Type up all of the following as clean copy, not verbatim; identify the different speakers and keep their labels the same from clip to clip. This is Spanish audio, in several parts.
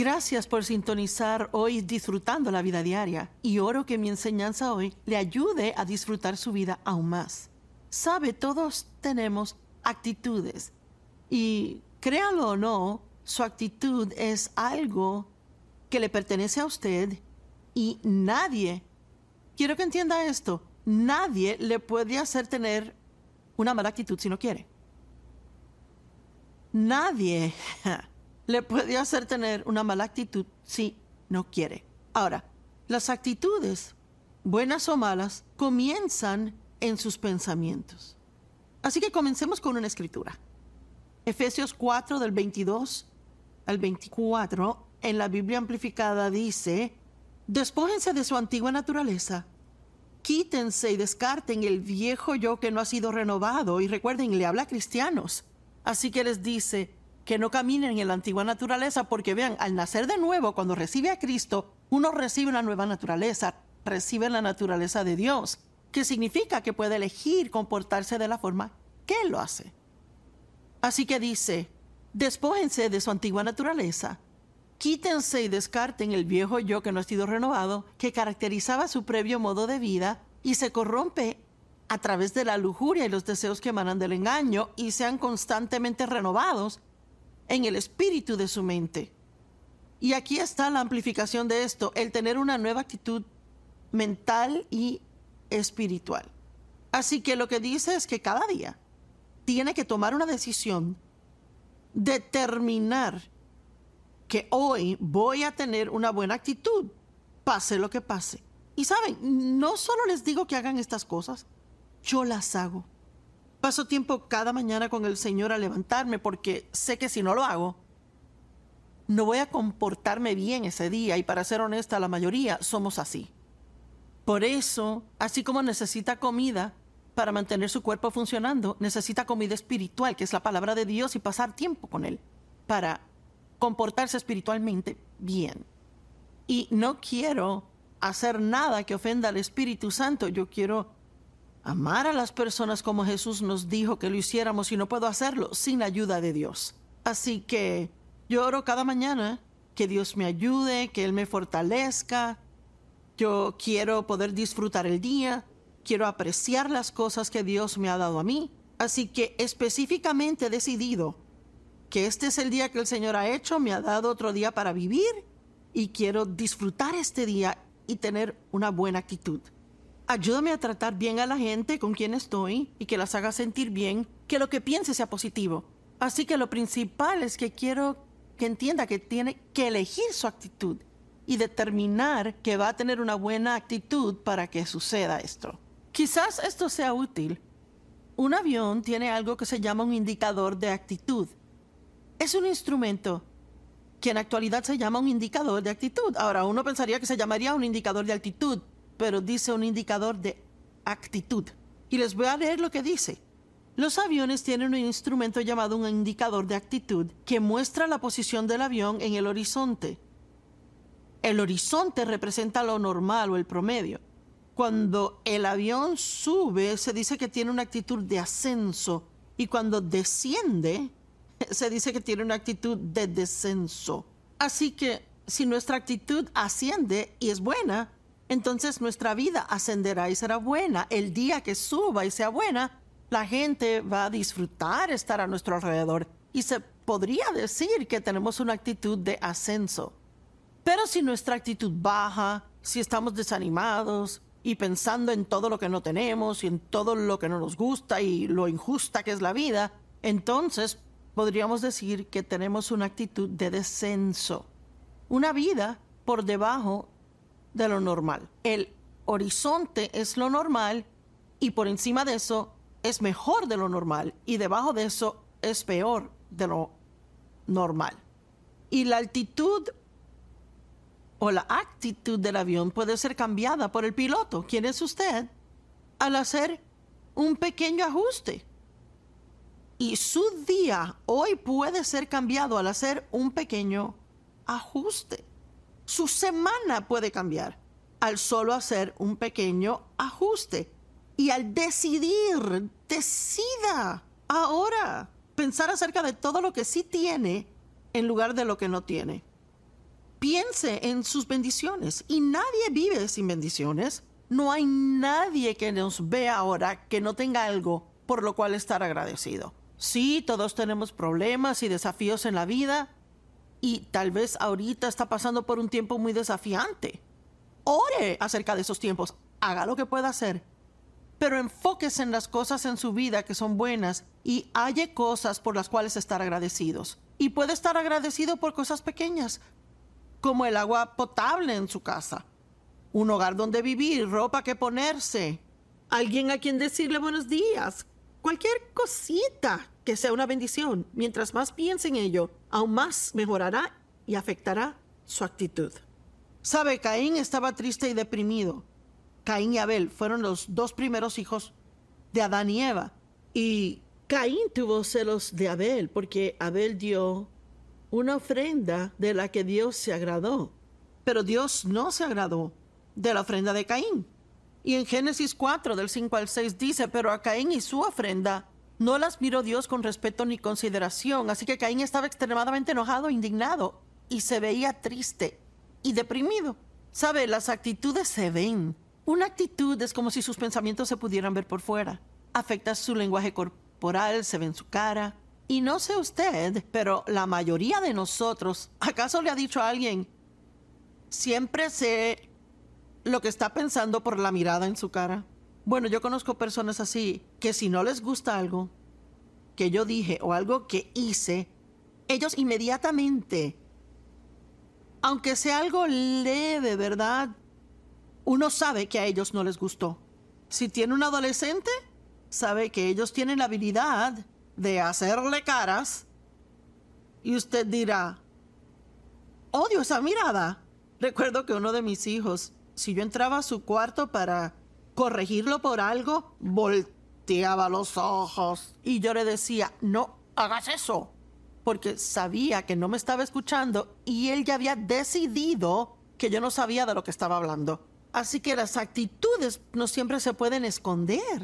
Speaker 1: Gracias por sintonizar hoy Disfrutando la Vida Diaria, y oro que mi enseñanza hoy le ayude a disfrutar su vida aún más. Sabe, todos tenemos actitudes y, créalo o no, su actitud es algo que le pertenece a usted y nadie, quiero que entienda esto, nadie le puede hacer tener una mala actitud si no quiere. Nadie le puede hacer tener una mala actitud si no quiere. Ahora, las actitudes, buenas o malas, comienzan en sus pensamientos. Así que comencemos con una escritura. Efesios 4, del 22 al 24, en la Biblia amplificada dice: despójense de su antigua naturaleza, quítense y descarten el viejo yo que no ha sido renovado. Y recuerden, le habla a cristianos. Así que les dice que no caminen en la antigua naturaleza, porque vean, al nacer de nuevo, cuando recibe a Cristo, uno recibe una nueva naturaleza, recibe la naturaleza de Dios, que significa que puede elegir comportarse de la forma que Él lo hace. Así que dice: despójense de su antigua naturaleza, quítense y descarten el viejo yo que no ha sido renovado, que caracterizaba su previo modo de vida y se corrompe a través de la lujuria y los deseos que emanan del engaño, y sean constantemente renovados en el espíritu de su mente. Y aquí está la amplificación de esto: el tener una nueva actitud mental y espiritual. Así que lo que dice es que cada día tiene que tomar una decisión, determinar que hoy voy a tener una buena actitud, pase lo que pase. Y saben, no solo les digo que hagan estas cosas, yo las hago. Paso tiempo cada mañana con el Señor al levantarme, porque sé que si no lo hago, no voy a comportarme bien ese día. Y para ser honesta, la mayoría somos así. Por eso, así como necesita comida para mantener su cuerpo funcionando, necesita comida espiritual, que es la palabra de Dios, y pasar tiempo con Él para comportarse espiritualmente bien. Y no quiero hacer nada que ofenda al Espíritu Santo. Yo quiero amar a las personas como Jesús nos dijo que lo hiciéramos, y no puedo hacerlo sin la ayuda de Dios. Así que yo oro cada mañana que Dios me ayude, que Él me fortalezca. Yo quiero poder disfrutar el día, quiero apreciar las cosas que Dios me ha dado a mí. Así que específicamente he decidido que este es el día que el Señor ha hecho, me ha dado otro día para vivir, y quiero disfrutar este día y tener una buena actitud. Ayúdame a tratar bien a la gente con quien estoy y que las haga sentir bien, que lo que piense sea positivo. Así que lo principal es que quiero que entienda que tiene que elegir su actitud y determinar que va a tener una buena actitud para que suceda esto. Quizás esto sea útil. Un avión tiene algo que se llama un indicador de actitud. Es un instrumento que en la actualidad se llama un indicador de actitud. Ahora, uno pensaría que se llamaría un indicador de altitud, pero dice un indicador de actitud. Y les voy a leer lo que dice. Los aviones tienen un instrumento llamado un indicador de actitud que muestra la posición del avión en el horizonte. El horizonte representa lo normal o el promedio. Cuando el avión sube, se dice que tiene una actitud de ascenso, y cuando desciende, se dice que tiene una actitud de descenso. Así que si nuestra actitud asciende y es buena, entonces nuestra vida ascenderá y será buena. El día que suba y sea buena, la gente va a disfrutar estar a nuestro alrededor, y se podría decir que tenemos una actitud de ascenso. Pero si nuestra actitud baja, si estamos desanimados y pensando en todo lo que no tenemos y en todo lo que no nos gusta y lo injusta que es la vida, entonces podríamos decir que tenemos una actitud de descenso, una vida por debajo de lo normal. El horizonte es lo normal, y por encima de eso es mejor de lo normal, y debajo de eso es peor de lo normal. Y la altitud o la actitud del avión puede ser cambiada por el piloto, quien es usted, al hacer un pequeño ajuste. Y su día hoy puede ser cambiado al hacer un pequeño ajuste. Su semana puede cambiar al solo hacer un pequeño ajuste. Y al decidir, decida ahora pensar acerca de todo lo que sí tiene en lugar de lo que no tiene. piense en sus bendiciones. Y nadie vive sin bendiciones. No hay nadie que nos vea ahora que no tenga algo por lo cual estar agradecido. Sí, todos tenemos problemas y desafíos en la vida. Y tal vez ahorita está pasando por un tiempo muy desafiante. Ore acerca de esos tiempos. Haga lo que pueda hacer. Pero enfóquese en las cosas en su vida que son buenas y halle cosas por las cuales estar agradecidos. Y puede estar agradecido por cosas pequeñas, como el agua potable en su casa, un hogar donde vivir, ropa que ponerse, alguien a quien decirle buenos días, cualquier cosita que sea una bendición. Mientras más piense en ello, aún más mejorará y afectará su actitud. Sabe, Caín estaba triste y deprimido. Caín y Abel fueron los dos primeros hijos de Adán y Eva. Y Caín tuvo celos de Abel porque Abel dio una ofrenda de la que Dios se agradó. Pero Dios no se agradó de la ofrenda de Caín. Y en Génesis 4, del 5 al 6 dice, pero a Caín y su ofrenda no las miró Dios con respeto ni consideración. Así que Caín estaba extremadamente enojado e indignado y se veía triste y deprimido. Sabe, las actitudes se ven. Una actitud es como si sus pensamientos se pudieran ver por fuera. Afecta su lenguaje corporal, se ve en su cara. Y no sé usted, pero la mayoría de nosotros, ¿acaso le ha dicho a alguien, siempre sé lo que está pensando por la mirada en su cara? Bueno, yo conozco personas así, que si no les gusta algo que yo dije o algo que hice, ellos inmediatamente, aunque sea algo leve, ¿verdad?, uno sabe que a ellos no les gustó. Si tiene un adolescente, sabe que ellos tienen la habilidad de hacerle caras y usted dirá, odio esa mirada. Recuerdo que uno de mis hijos, si yo entraba a su cuarto para corregirlo por algo, volteaba los ojos y yo le decía, no hagas eso, porque sabía que no me estaba escuchando y él ya había decidido que yo no sabía de lo que estaba hablando. Así que las actitudes no siempre se pueden esconder.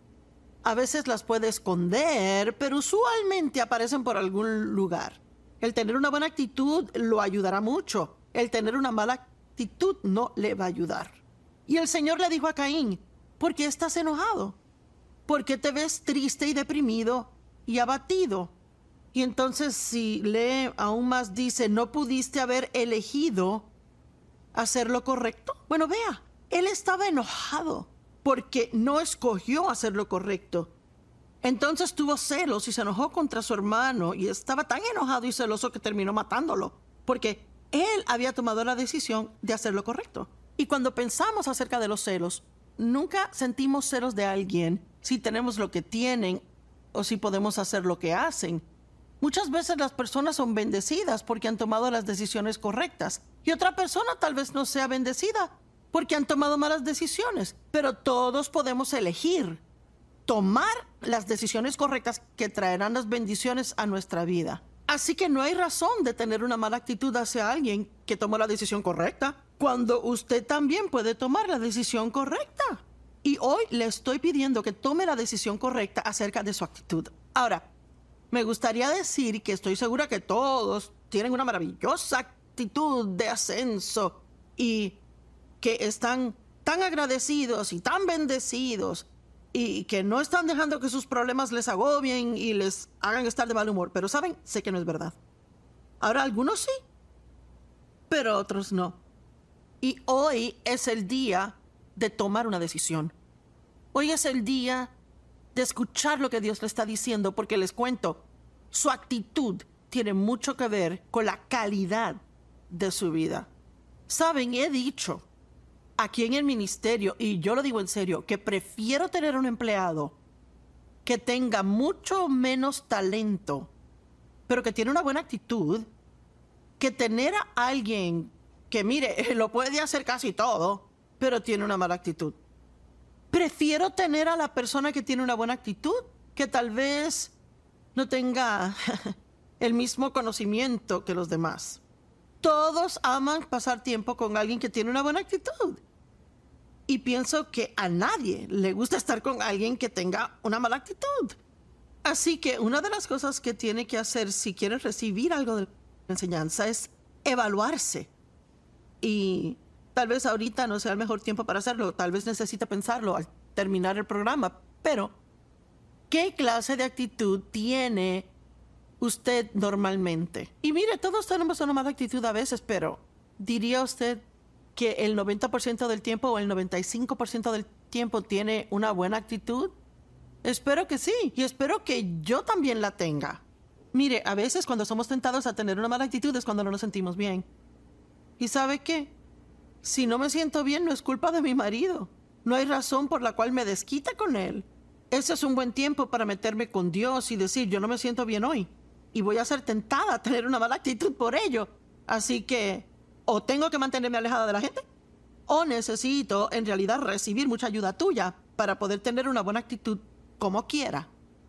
Speaker 1: A veces las puede esconder, pero usualmente aparecen por algún lugar. El tener una buena actitud lo ayudará mucho. El tener una mala actitud no le va a ayudar. Y el Señor le dijo a Caín, ¿por qué estás enojado? ¿Por qué te ves triste y deprimido y abatido? Y entonces si lee aún más dice, ¿no pudiste haber elegido hacer lo correcto? Bueno, vea, él estaba enojado porque no escogió hacer lo correcto. Entonces tuvo celos y se enojó contra su hermano y estaba tan enojado y celoso que terminó matándolo, porque él había tomado la decisión de hacer lo correcto. Y cuando pensamos acerca de los celos, nunca sentimos celos de alguien si tenemos lo que tienen o si podemos hacer lo que hacen. Muchas veces las personas son bendecidas porque han tomado las decisiones correctas y otra persona tal vez no sea bendecida porque han tomado malas decisiones. Pero todos podemos elegir tomar las decisiones correctas que traerán las bendiciones a nuestra vida. Así que no hay razón de tener una mala actitud hacia alguien que tomó la decisión correcta, cuando usted también puede tomar la decisión correcta. Y hoy le estoy pidiendo que tome la decisión correcta acerca de su actitud. Ahora, me gustaría decir que estoy segura que todos tienen una maravillosa actitud de ascenso y que están tan agradecidos y tan bendecidos y que no están dejando que sus problemas les agobien y les hagan estar de mal humor. Pero ¿saben? Sé que no es verdad. Ahora, algunos sí, pero otros no. Y hoy es el día de tomar una decisión. Hoy es el día de escuchar lo que Dios le está diciendo, porque les cuento, su actitud tiene mucho que ver con la calidad de su vida. Saben, he dicho aquí en el ministerio, y yo lo digo en serio, que prefiero tener un empleado que tenga mucho menos talento, pero que tiene una buena actitud, que tener a alguien que, mire, lo puede hacer casi todo, pero tiene una mala actitud. Prefiero tener a la persona que tiene una buena actitud, que tal vez no tenga el mismo conocimiento que los demás. Todos aman pasar tiempo con alguien que tiene una buena actitud. Y pienso que a nadie le gusta estar con alguien que tenga una mala actitud. Así que una de las cosas que tiene que hacer si quiere recibir algo de la enseñanza es evaluarse. Y tal vez ahorita no sea el mejor tiempo para hacerlo. Tal vez necesita pensarlo al terminar el programa. Pero, ¿qué clase de actitud tiene usted normalmente? Y mire, todos tenemos una mala actitud a veces, pero ¿diría usted que el 90% del tiempo o el 95% del tiempo tiene una buena actitud? Espero que sí, y espero que yo también la tenga. Mire, a veces cuando somos tentados a tener una mala actitud es cuando no nos sentimos bien. ¿Y sabe qué? Si no me siento bien, no es culpa de mi marido. No hay razón por la cual me desquite con él. Ese es un buen tiempo para meterme con Dios y decir, yo no me siento bien hoy. Y voy a ser tentada a tener una mala actitud por ello. Así que, o tengo que mantenerme alejada de la gente, o necesito, en realidad, recibir mucha ayuda tuya para poder tener una buena actitud como quiera.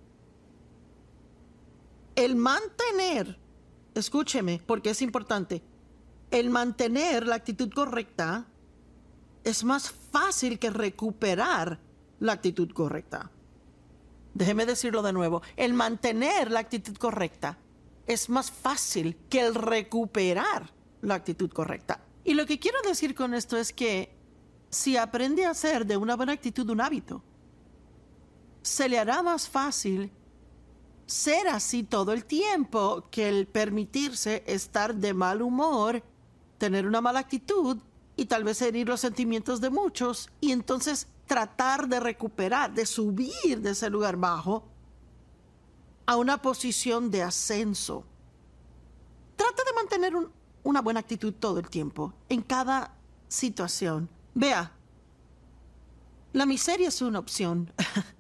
Speaker 1: El mantener, escúcheme, porque es importante, el mantener la actitud correcta es más fácil que recuperar la actitud correcta. Déjeme decirlo de nuevo. El mantener la actitud correcta es más fácil que el recuperar la actitud correcta. Y lo que quiero decir con esto es que si aprende a hacer de una buena actitud un hábito, se le hará más fácil ser así todo el tiempo que el permitirse estar de mal humor, tener una mala actitud y tal vez herir los sentimientos de muchos y entonces tratar de recuperar, de subir de ese lugar bajo a una posición de ascenso. Trata de mantener una buena actitud todo el tiempo, en cada situación. Vea, la miseria es una opción.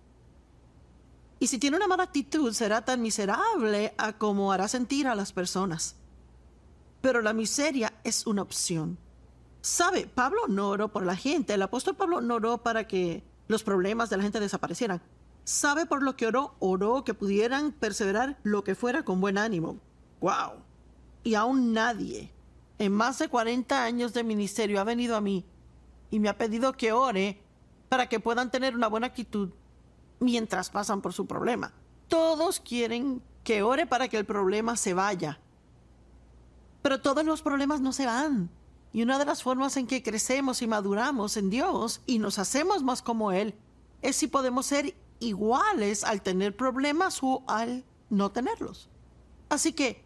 Speaker 1: Y si tiene una mala actitud, será tan miserable a como hará sentir a las personas. Pero la miseria es una opción. ¿Sabe? Pablo no oró por la gente. El apóstol Pablo no oró para que los problemas de la gente desaparecieran. ¿Sabe por lo que oró? Oró que pudieran perseverar lo que fuera con buen ánimo. ¡Wow! Y aún nadie en más de 40 años de ministerio ha venido a mí y me ha pedido que ore para que puedan tener una buena actitud mientras pasan por su problema. Todos quieren que ore para que el problema se vaya. Pero todos los problemas no se van. Y una de las formas en que crecemos y maduramos en Dios y nos hacemos más como Él es si podemos ser iguales al tener problemas o al no tenerlos. Así que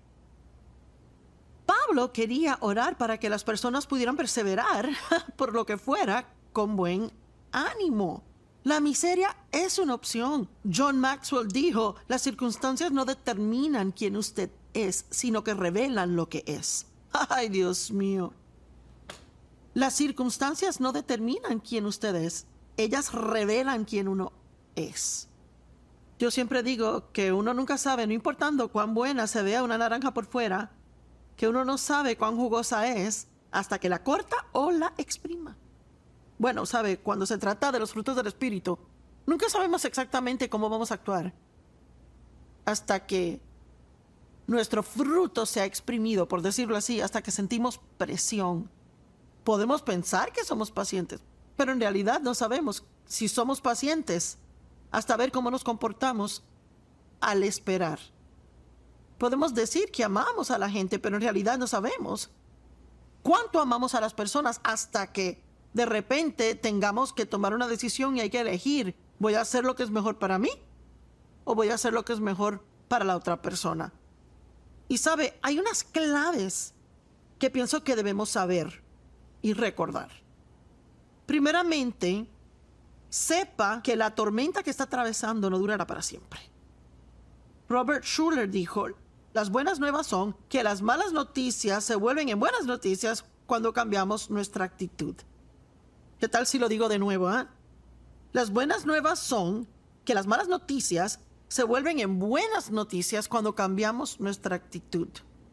Speaker 1: Pablo quería orar para que las personas pudieran perseverar por lo que fuera con buen ánimo. La miseria es una opción. John Maxwell dijo, las circunstancias no determinan quién usted es, sino que revelan lo que es. ¡Ay, Dios mío! Las circunstancias no determinan quién usted es. Ellas revelan quién uno es. Yo siempre digo que uno nunca sabe, no importando cuán buena se vea una naranja por fuera, que uno no sabe cuán jugosa es hasta que la corta o la exprima. Bueno, sabe, cuando se trata de los frutos del Espíritu, nunca sabemos exactamente cómo vamos a actuar hasta que nuestro fruto se ha exprimido, por decirlo así, hasta que sentimos presión. Podemos pensar que somos pacientes, pero en realidad no sabemos si somos pacientes hasta ver cómo nos comportamos al esperar. Podemos decir que amamos a la gente, pero en realidad no sabemos cuánto amamos a las personas hasta que de repente tengamos que tomar una decisión y hay que elegir, ¿voy a hacer lo que es mejor para mí o voy a hacer lo que es mejor para la otra persona? Y sabe, hay unas claves que pienso que debemos saber y recordar. Primeramente, sepa que la tormenta que está atravesando no durará para siempre. Robert Schuller dijo, las buenas nuevas son que las malas noticias se vuelven en buenas noticias cuando cambiamos nuestra actitud. ¿Qué tal si lo digo de nuevo? Las buenas nuevas son que las malas noticias se vuelven en buenas noticias cuando cambiamos nuestra actitud.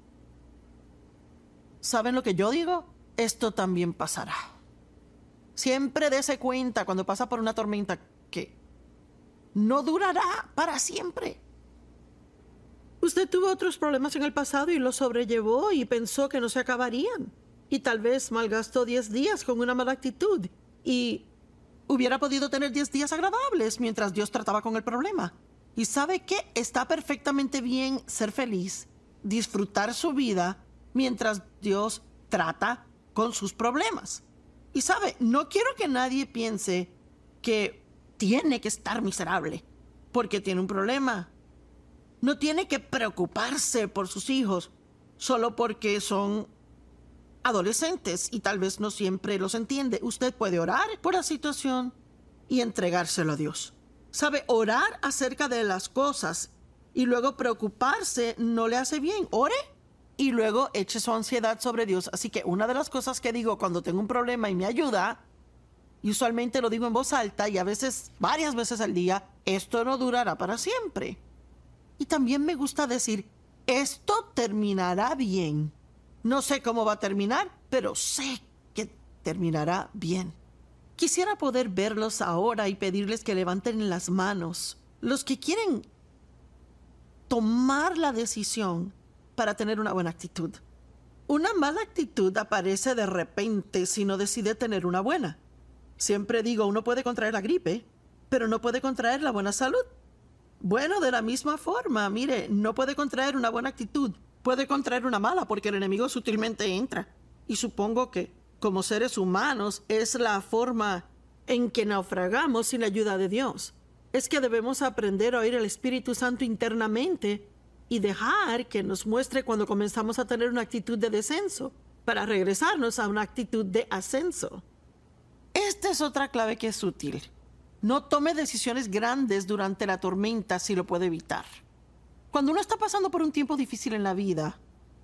Speaker 1: ¿Saben lo que yo digo? Esto también pasará. Siempre dése cuenta cuando pasa por una tormenta que no durará para siempre. Usted tuvo otros problemas en el pasado y los sobrellevó y pensó que no se acabarían. Y tal vez malgastó 10 días con una mala actitud y hubiera podido tener 10 días agradables mientras Dios trataba con el problema. Y sabe que está perfectamente bien ser feliz, disfrutar su vida mientras Dios trata con sus problemas. Y sabe, no quiero que nadie piense que tiene que estar miserable porque tiene un problema. No tiene que preocuparse por sus hijos solo porque son adolescentes y tal vez no siempre los entiende. Usted puede orar por la situación y entregárselo a Dios. Sabe, orar acerca de las cosas y luego preocuparse no le hace bien. Ore y luego eche su ansiedad sobre Dios. Así que una de las cosas que digo cuando tengo un problema y me ayuda, y usualmente lo digo en voz alta y a veces, varias veces al día, esto no durará para siempre. Y también me gusta decir, esto terminará bien. No sé cómo va a terminar, pero sé que terminará bien. Quisiera poder verlos ahora y pedirles que levanten las manos. Los que quieren tomar la decisión para tener una buena actitud. Una mala actitud aparece de repente si no decide tener una buena. Siempre digo, uno puede contraer la gripe, pero no puede contraer la buena salud. Bueno, de la misma forma, mire, no puede contraer una buena actitud. Puede contraer una mala porque el enemigo sutilmente entra. Y supongo que, como seres humanos, es la forma en que naufragamos sin la ayuda de Dios. Es que debemos aprender a oír al Espíritu Santo internamente y dejar que nos muestre cuando comenzamos a tener una actitud de descenso para regresarnos a una actitud de ascenso. Esta es otra clave que es útil. No tome decisiones grandes durante la tormenta si lo puede evitar. Cuando uno está pasando por un tiempo difícil en la vida,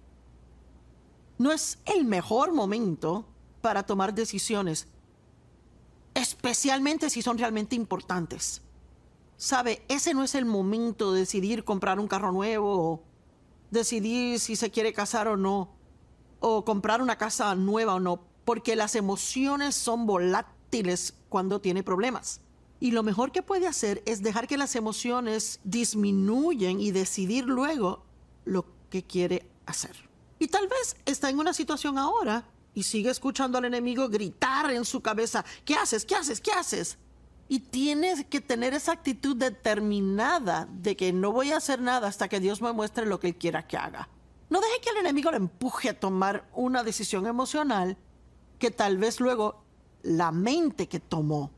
Speaker 1: no es el mejor momento para tomar decisiones, especialmente si son realmente importantes. Sabe, ese no es el momento de decidir comprar un carro nuevo, o decidir si se quiere casar o no, o comprar una casa nueva o no, porque las emociones son volátiles cuando tiene problemas. Y lo mejor que puede hacer es dejar que las emociones disminuyan y decidir luego lo que quiere hacer. Y tal vez está en una situación ahora y sigue escuchando al enemigo gritar en su cabeza, ¿qué haces? ¿Qué haces? ¿Qué haces? Y tienes que tener esa actitud determinada de que no voy a hacer nada hasta que Dios me muestre lo que Él quiera que haga. No deje que el enemigo le empuje a tomar una decisión emocional que tal vez luego lamente que tomó.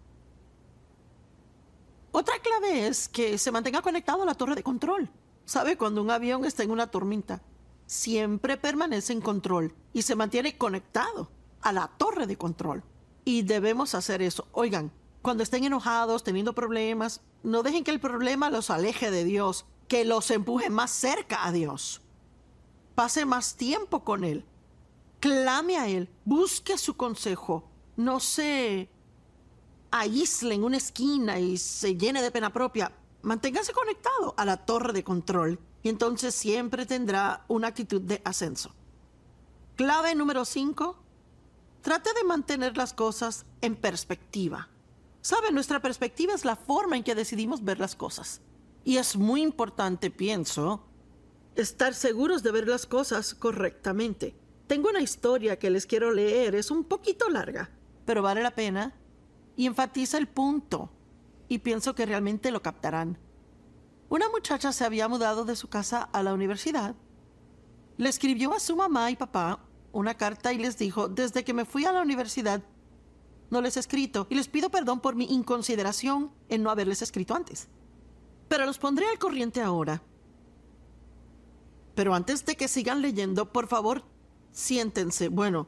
Speaker 1: Otra clave es que se mantenga conectado a la torre de control. ¿Sabe? Cuando un avión está en una tormenta, siempre permanece en control y se mantiene conectado a la torre de control. Y debemos hacer eso. Oigan, cuando estén enojados, teniendo problemas, no dejen que el problema los aleje de Dios, que los empuje más cerca a Dios. Pase más tiempo con Él. Clame a Él. Busque su consejo. No se aísle en una esquina y se llene de pena propia. Manténgase conectado a la torre de control y entonces siempre tendrá una actitud de ascenso. Clave número 5. Trate de mantener las cosas en perspectiva. ¿Sabe? Nuestra perspectiva es la forma en que decidimos ver las cosas. Y es muy importante, pienso, estar seguros de ver las cosas correctamente. Tengo una historia que les quiero leer. Es un poquito larga, pero vale la pena y enfatiza el punto. Y pienso que realmente lo captarán. Una muchacha se había mudado de su casa a la universidad. Le escribió a su mamá y papá una carta y les dijo, desde que me fui a la universidad, no les he escrito y les pido perdón por mi inconsideración en no haberles escrito antes. Pero los pondré al corriente ahora. Pero antes de que sigan leyendo, por favor, siéntense. Bueno,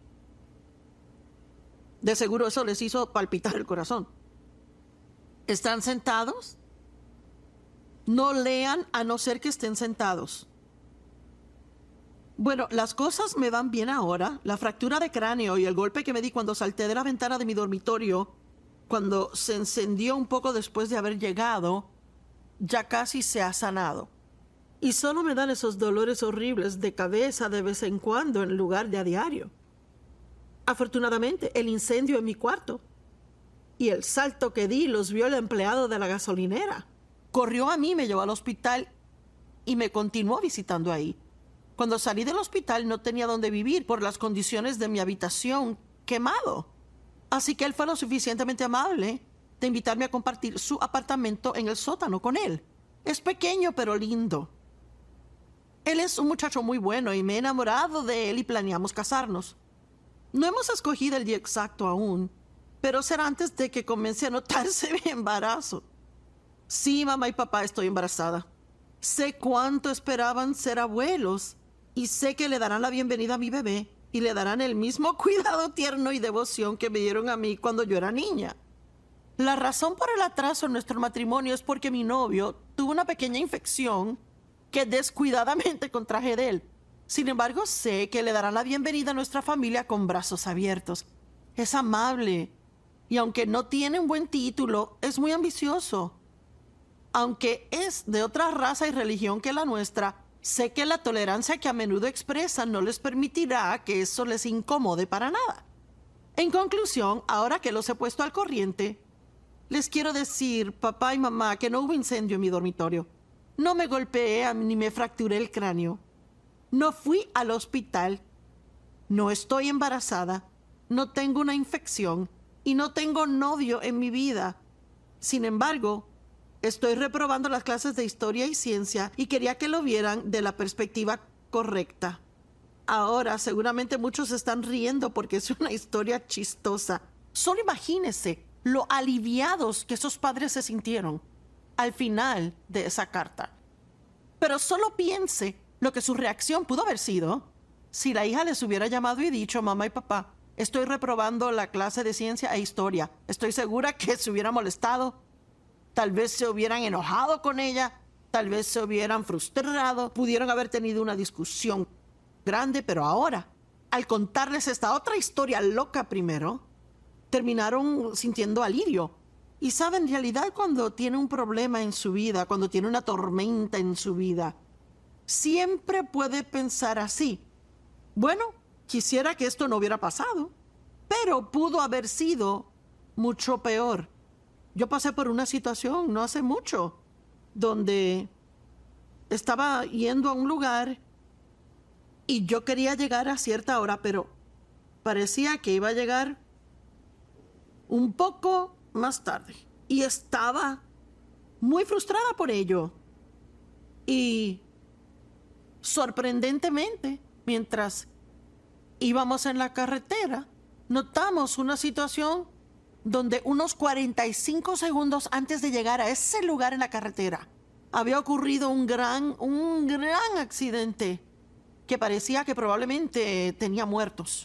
Speaker 1: de seguro eso les hizo palpitar el corazón. ¿Están sentados? No lean a no ser que estén sentados. Bueno, las cosas me van bien ahora. La fractura de cráneo y el golpe que me di cuando salté de la ventana de mi dormitorio, cuando se encendió un poco después de haber llegado, ya casi se ha sanado. Y solo me dan esos dolores horribles de cabeza de vez en cuando en lugar de a diario. Afortunadamente, el incendio en mi cuarto y el salto que di los vio el empleado de la gasolinera. Corrió a mí, me llevó al hospital y me continuó visitando ahí. Cuando salí del hospital no tenía dónde vivir por las condiciones de mi habitación quemado. Así que él fue lo suficientemente amable de invitarme a compartir su apartamento en el sótano con él. Es pequeño pero lindo. Él es un muchacho muy bueno y me he enamorado de él y planeamos casarnos. No hemos escogido el día exacto aún, pero será antes de que comience a notarse mi embarazo. Sí, mamá y papá, estoy embarazada. Sé cuánto esperaban ser abuelos y sé que le darán la bienvenida a mi bebé y le darán el mismo cuidado tierno y devoción que me dieron a mí cuando yo era niña. La razón por el atraso en nuestro matrimonio es porque mi novio tuvo una pequeña infección que descuidadamente contraje de él. Sin embargo, sé que le darán la bienvenida a nuestra familia con brazos abiertos. Es amable y aunque no tiene un buen título, es muy ambicioso. Aunque es de otra raza y religión que la nuestra, sé que la tolerancia que a menudo expresan no les permitirá que eso les incomode para nada. En conclusión, ahora que los he puesto al corriente, les quiero decir, papá y mamá, que no hubo incendio en mi dormitorio. No me golpeé ni me fracturé el cráneo. No fui al hospital. No estoy embarazada. No tengo una infección. Y no tengo novio en mi vida. Sin embargo, estoy reprobando las clases de historia y ciencia y quería que lo vieran de la perspectiva correcta. Ahora, seguramente muchos están riendo porque es una historia chistosa. Solo imagínense lo aliviados que esos padres se sintieron al final de esa carta. Pero solo piense lo que su reacción pudo haber sido si la hija les hubiera llamado y dicho, mamá y papá, estoy reprobando la clase de ciencia e historia. Estoy segura que se hubiera molestado. Tal vez se hubieran enojado con ella, tal vez se hubieran frustrado, pudieron haber tenido una discusión grande, pero ahora, al contarles esta otra historia loca primero, terminaron sintiendo alivio. Y saben, en realidad cuando tiene un problema en su vida, cuando tiene una tormenta en su vida, siempre puede pensar así. Bueno, quisiera que esto no hubiera pasado, pero pudo haber sido mucho peor. Yo pasé por una situación no hace mucho, donde estaba yendo a un lugar y yo quería llegar a cierta hora, pero parecía que iba a llegar un poco más tarde. Y estaba muy frustrada por ello. Y sorprendentemente, mientras íbamos en la carretera, notamos una situación donde unos 45 segundos antes de llegar a ese lugar en la carretera, había ocurrido un gran accidente que parecía que probablemente tenía muertos.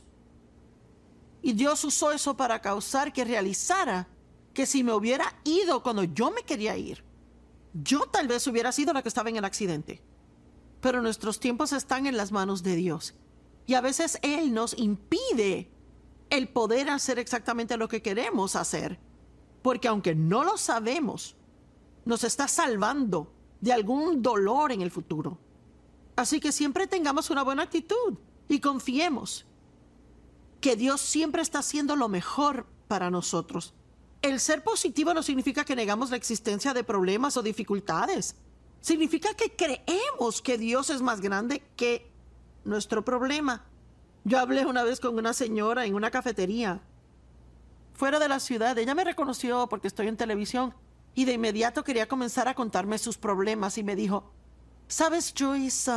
Speaker 1: Y Dios usó eso para causar que realizara que si me hubiera ido cuando yo me quería ir, yo tal vez hubiera sido la que estaba en el accidente. Pero nuestros tiempos están en las manos de Dios. Y a veces Él nos impide el poder hacer exactamente lo que queremos hacer, porque aunque no lo sabemos, nos está salvando de algún dolor en el futuro. Así que siempre tengamos una buena actitud y confiemos que Dios siempre está haciendo lo mejor para nosotros. El ser positivo no significa que negamos la existencia de problemas o dificultades. Significa que creemos que Dios es más grande que nuestro problema. Yo hablé una vez con una señora en una cafetería fuera de la ciudad. Ella me reconoció porque estoy en televisión y de inmediato quería comenzar a contarme sus problemas y me dijo, ¿sabes, Joyce?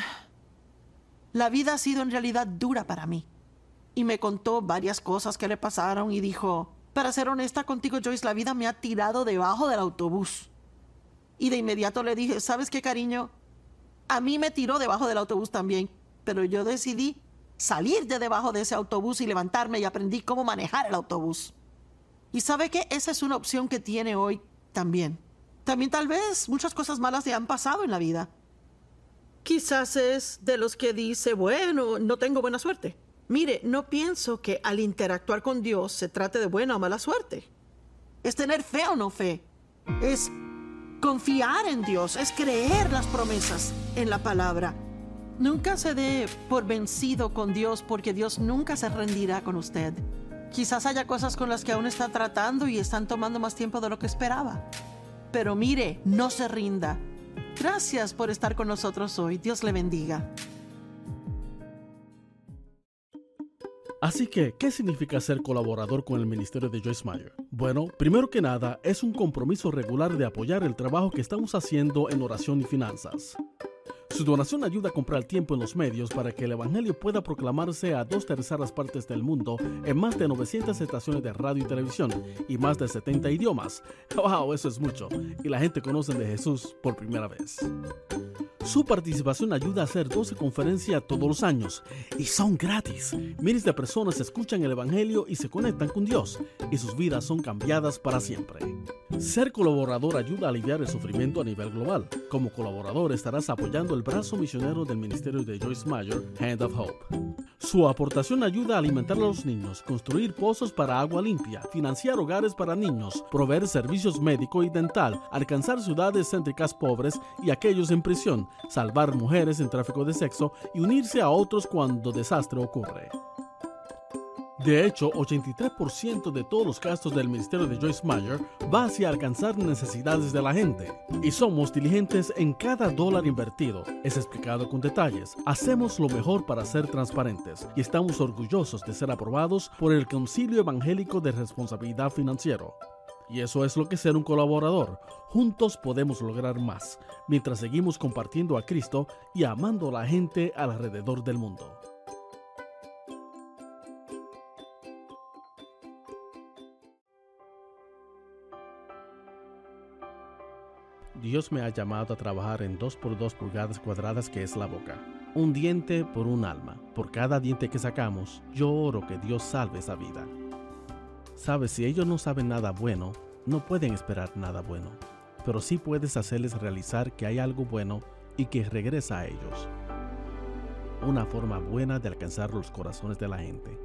Speaker 1: La vida ha sido en realidad dura para mí. Y me contó varias cosas que le pasaron y dijo, para ser honesta contigo, Joyce, la vida me ha tirado debajo del autobús. Y de inmediato le dije, ¿sabes qué, cariño? A mí me tiró debajo del autobús también, pero yo decidí salir de debajo de ese autobús y levantarme y aprendí cómo manejar el autobús. Y ¿sabe qué? Esa es una opción que tiene hoy también. También tal vez muchas cosas malas le han pasado en la vida. Quizás es de los que dice, bueno, no tengo buena suerte. Mire, no pienso que al interactuar con Dios se trate de buena o mala suerte. Es tener fe o no fe. Es confiar en Dios, es creer las promesas en la palabra. Nunca se dé por vencido con Dios porque Dios nunca se rendirá con usted. Quizás haya cosas con las que aún está tratando y están tomando más tiempo de lo que esperaba. Pero mire, no se rinda. Gracias por estar con nosotros hoy. Dios le bendiga.
Speaker 2: Así que, ¿qué significa ser colaborador con el ministerio de Joyce Meyer? Bueno, primero que nada, es un compromiso regular de apoyar el trabajo que estamos haciendo en oración y finanzas. Su donación ayuda a comprar tiempo en los medios para que el Evangelio pueda proclamarse a 2/3 partes del mundo en más de 900 estaciones de radio y televisión y más de 70 idiomas. ¡Wow! Eso es mucho. Y la gente conoce de Jesús por primera vez. Su participación ayuda a hacer 12 conferencias todos los años y son gratis. Miles de personas escuchan el Evangelio y se conectan con Dios y sus vidas son cambiadas para siempre. Ser colaborador ayuda a aliviar el sufrimiento a nivel global. Como colaborador estarás apoyando el brazo misionero del ministerio de Joyce Meyer, Hand of Hope. Su aportación ayuda a alimentar a los niños, construir pozos para agua limpia, financiar hogares para niños, proveer servicios médico y dental, alcanzar ciudades céntricas pobres y aquellos en prisión, salvar mujeres en tráfico de sexo y unirse a otros cuando desastre ocurre. De hecho, 83% de todos los gastos del ministerio de Joyce Meyer va hacia alcanzar necesidades de la gente. Y somos diligentes en cada dólar invertido. Es explicado con detalles. Hacemos lo mejor para ser transparentes y estamos orgullosos de ser aprobados por el Concilio Evangélico de Responsabilidad Financiero. Y eso es lo que es ser un colaborador. Juntos podemos lograr más, mientras seguimos compartiendo a Cristo y amando a la gente alrededor del mundo. Dios me ha llamado a trabajar en 2 por 2 pulgadas cuadradas que es la boca. Un diente por un alma. Por cada diente que sacamos, yo oro que Dios salve esa vida. Sabes, si ellos no saben nada bueno, no pueden esperar nada bueno. Pero sí puedes hacerles realizar que hay algo bueno y que regresa a ellos. Una forma buena de alcanzar los corazones de la gente.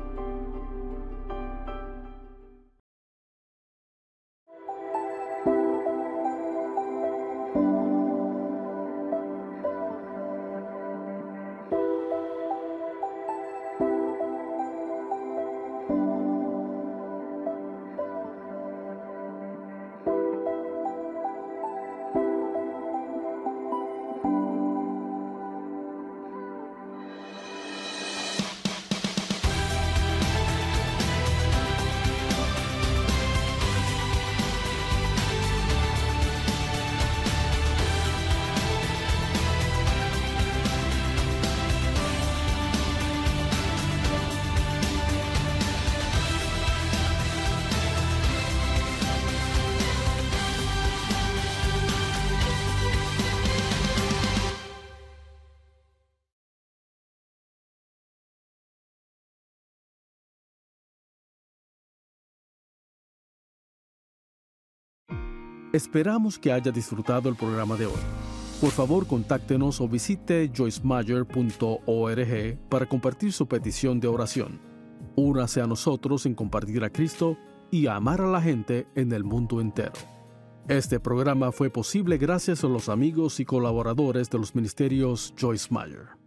Speaker 2: Esperamos que haya disfrutado el programa de hoy. Por favor, contáctenos o visite joycemeyer.org para compartir su petición de oración. Únase a nosotros en compartir a Cristo y a amar a la gente en el mundo entero. Este programa fue posible gracias a los amigos y colaboradores de los ministerios Joyce Meyer.